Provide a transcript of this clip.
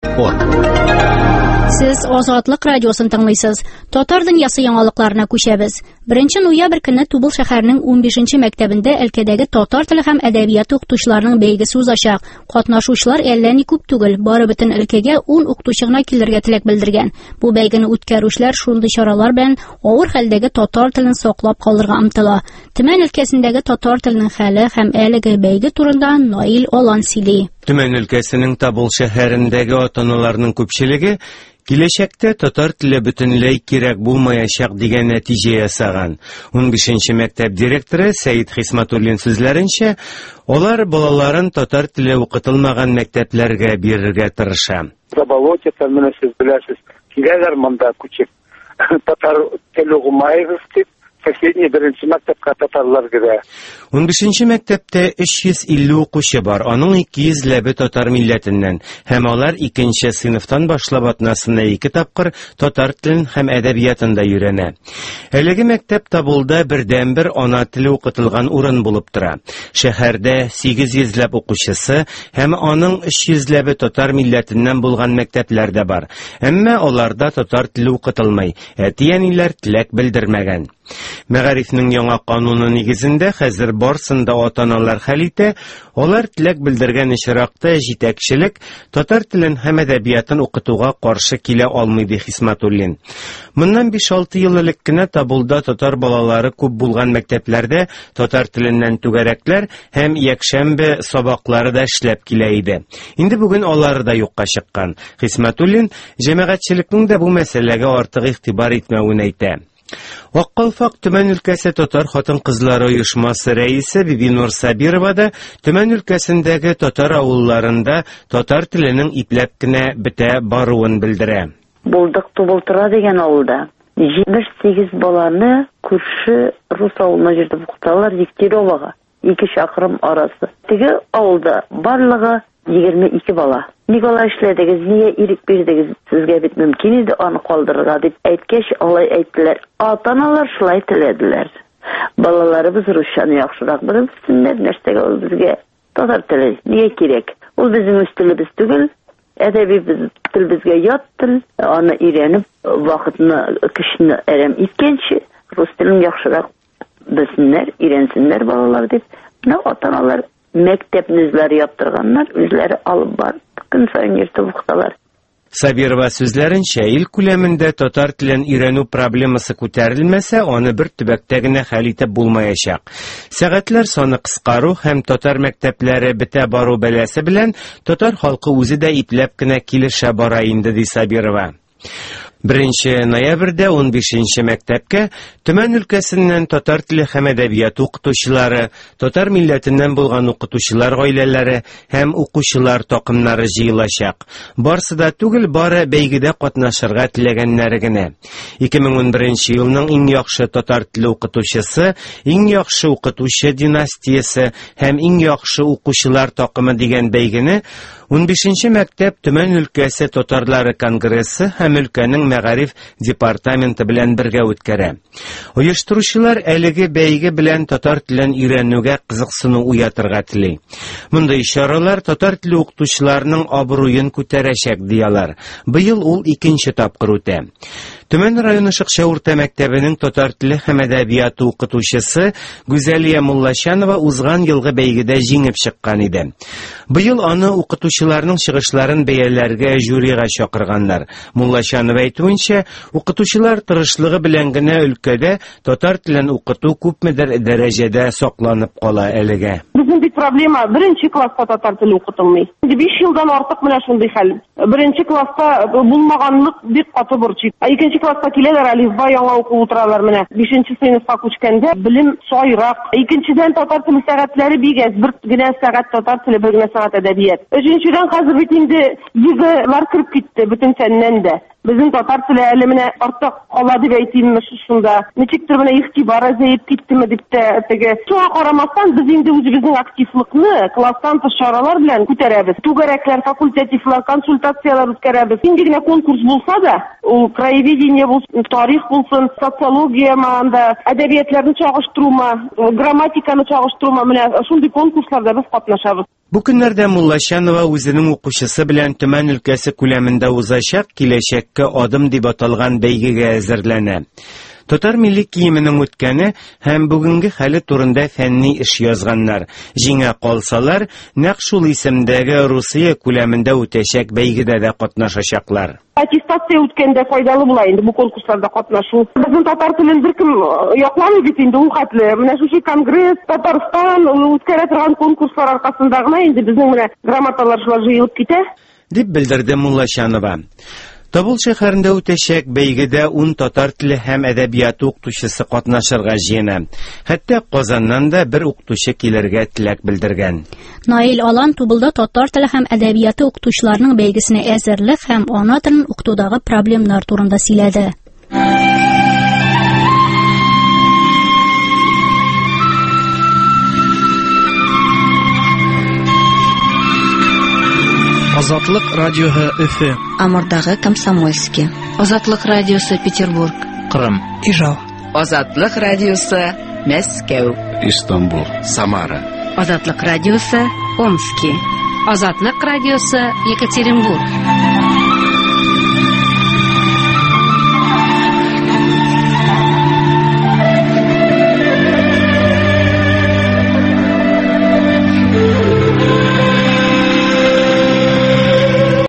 Siz Азатлык радиосын тыңлыйсыз. Татар дөньясы яңалыкларына күчәбез. 1 ноябрь көнне Тубыл шәһәренең 15-нче мәктәбендә өлкәдәге татар теле һәм әдәбияты укытучыларының бәйгесе узачак. Катнашучылар әллә ни күп түгел, бары бөтен өлкәгә 10 укытучы гына килергә теләк белдергән. Бу бәйгене үткәрүчеләр шундый чаралар белән авыр хәлдәге татар телен саклап калырга омтыла. Төмән өлкәсендәге татар теленең хәле һәм әлеге бәйге турында Наил Алан сөйли. Төмән өлкәсенең Табыл шәһәрендәге ата-аналарның күпчелеге киләчәктә татар теле бөтенләй кирәк булмаячак дигән нәтиҗә ясаган. 15-нче мәктәп директоры Сәйид Хисматуллин сүзләренчә, алар балаларын татар теле укытылмаган мәктәпләргә бирергә тырыша. Заболотица, менә сез беләсез, киләләр монда күчеп. Татар теле укымайбыз дип, соседний 1-нче мәктәпкә татарлар керә. 15-нче мәктәптә 350 укучы бар, аның 200-ләбе татар милләтеннән, һәм алар 2нче сыйныфтан башлап атнасына 2 тапкыр татар телен һәм әдәбиятында өйрәнә. Әлеге мәктәп Табылда бердән-бер ана теле укытылган урын булып тора. Шәһәрдә 800-ләп укучысы һәм аның 300-ләбе татар милләтеннән булган мәктәпләр дә бар. Әмма аларда татар теле укытылмый, әти-әниләр теләк белдермәгән. Мәгарифнең яңа кануны нигезендә хәзер барсында ата-аналар хәл итә, алар теләк белдергән очракта җитәкчелек татар телен һәм әдәбиятын укытуга каршы килә алмый ди Хисматуллин. Моннан 5-6 ел элек кенә Табылда татар балалары күп булган мәктәпләрдә татар теленнән түгәрәкләр һәм якшәмбе сабаклары да эшләп килә иде. Инде бүген алары да юкка чыккан. Хисматуллин җәмәгатьчелекнең дә бу мәсьәләгә артык игътибар итмәвен әйтә. Аккалфак Төмән өлкәсе татар хатын-кызлары оешмасы рәисе Бибинур Сабирова да Төмән өлкәсендәге татар авылларында татар теленең ипләп кенә бетә баруын белдерә. Булдык Тубылтыра дигән авылда 78 баланы күрше рус авылына җирдә укыталар Дегтяревага, 2 чакрым арасы. Теге авылда барлыгы 22 бала. Николай эшләдегез, нигә ирек бирдегез, сезгә бит мөмкин иде аны калдырырга дип әйткәч, алай әйттеләр. Ата-аналар шулай теләделәр. Балаларыбыз русчаны яхшырак белсеннәр, нәрсәгә ул безгә татар теле нигә кирәк? Ул безнең үз телебез түгел, әдәби тел безгә ят тел, аны өйрәнеп, вакытны, көчне әрәм иткәнче, рус телен яхшырак белсеннәр, өйрәнсеннәр балалар дип, ата-аналар мәктәпне үзләре яптырганнар, үзләре алып барып, көн сайын йөртеп укыталар. Сабирова сүзләренчә, ил күләмендә татар телен өйрәнү проблемасы күтәрелмәсә, аны бер төбәктә генә хәл итеп булмаячак. Сәгатьләр саны кыскару һәм татар мәктәпләре бетә бару бәләсе белән татар халкы үзе дә ипләп кенә килешә бара инде, ди Сабирова. 1 ноябрьдә 15-нче мәктәпкә Төмән өлкәсеннән татар теле һәм әдәбияты укытучылары, татар милләтеннән булган укытучылар гаиләләре һәм укучылар такымнары җыелачак. Барсы да түгел, бары бәйгедә катнашырга теләгәннәре генә. 2011 елның иң яхшы татар теле укытучысы, иң яхшы укытучы династиясе һәм иң яхшы укучылар такымы дигән бәйгене 15-нче мәктәп Төмән өлкәсе татарлары конгрессы һәм өлкәнең мәгариф департаменты белән бергә үткәрә. Оештыручылар әлеге бәйге белән татар телен өйрәнүгә кызыксыну уятырга тели. Мондай чаралар татар теле укытучыларының абруен күтәрәчәк диялар. Быел ул 2нче тапкыр үтә. Төмән районы Шыкша урта мәктәбенең татар теле һәм әдәбияты укытучысы Гүзәлия Муллачанова узган елгы бәйгедә җиңеп чыккан иде. Быел аны укытучыларның чыгышларын бәяләргә жюрига чакырганнар. Муллачанова әйтүенчә, укытучылар тырышлыгы белән генә өлкәдә татар телен укыту күпмедер дәрәҗәдә сакланып кала әлегә. Безнең бик проблема 1нче класста татар теле укытылмый. 5 елдан артык менә шундый хәл. 1нче класста булмаганлык бик каты борчый. 2нче класста киләләр, алифба яңа укып утыралар менә. 5нче сыйныфка күчкәндә белем сайрак. 2нчедән татар теле сәгатьләре бик әз, бер генә сәгать татар теле, бер генә сәгать әдәбият. 3нчедән хәзер бит инде егылар кирип китте бөтен фәннән дә. Безнең татар теле әле менә артык кала дип әйтимме шунда. Ничектер менә игътибар азаеп киттеме дип тә теге. Шуңа карамастан без инде үзебезнең активлыкны класстан тыш чаралар белән күтәрәбез. Түгәрәкләр, факультативлар, консультациялар үткәрәбез. Инде генә конкурс булса да, ул краеведение булсын, тарих булсын, социология манда, әдәбиятларны чагыштырума, грамматиканы чагыштырума, менә шундый конкурсларда без катнашабыз. Бу көннәрдә Муллашанова үзенең укучысы белән Төмән өлкәсе күләмендә узачак киләчәккә адым дип аталган бәйгегә әзерләнә. Татар милли киеменең үткәне һәм бүгенге хәле турында фәнни эш язганнар. Җиңә калсалар, нәкъ шул исемдәге Русия күләмендә үтәчәк бәйгедә дә катнашачаклар. Аттестация үткәндә файдалы була инде бу конкурсларда катнашу. Безнең татар телен беркем якламый бит инде ул хәтле. Менә шушы Конгресс, Татарстан үткәрә торган конкурслар аркасында гына инде безнең менә грамоталар шулай җыелып китә. Дип белдерде Муллашанова. Тобыл шәһәрендә үтәчәк бәйгедә 10 татар теле һәм әдәбияты укытучысы катнашырга җыена. Хәтта Казаннан да бер укытучы килергә теләк белдергән. Наил Алан Тубылда татар теле һәм әдәбияты укытучыларның бәйгесенә әзерлек һәм ана телен укытудагы проблемнар турында сөйләде. Азатлык радиоһы Өфе. Амурдагы Комсомольский. Азатлык радиосы Петербург. Кырым. Ижау. Азатлык радиосы Мәскәү. Истанбул. Самара. Азатлык радиосы Омский. Азатлык радиосы Екатеринбург.